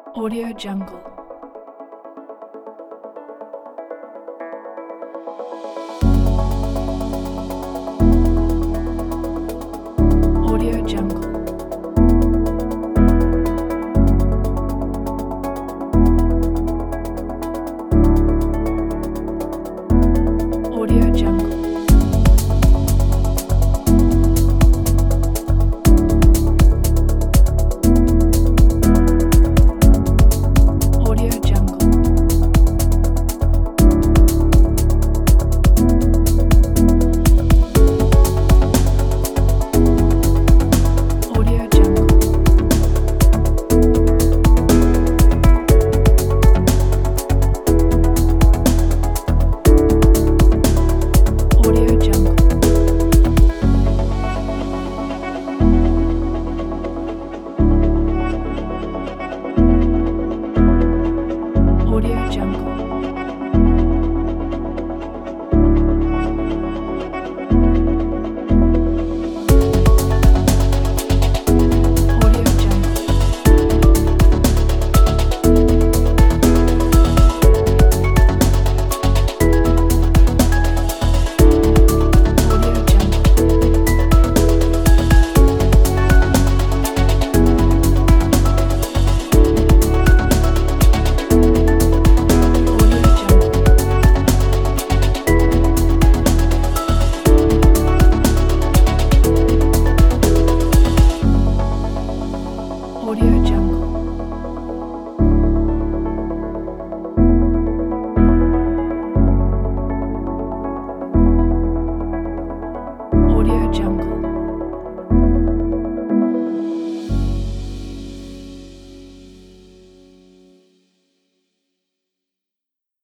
Audio Jungle. Audio Jungle. Audio Jungle. Audio Jungle. Audio Jungle. Audio Jungle. Audio Jungle. Audio Jungle. Audio Jungle. Audio Jungle. Audio Jungle.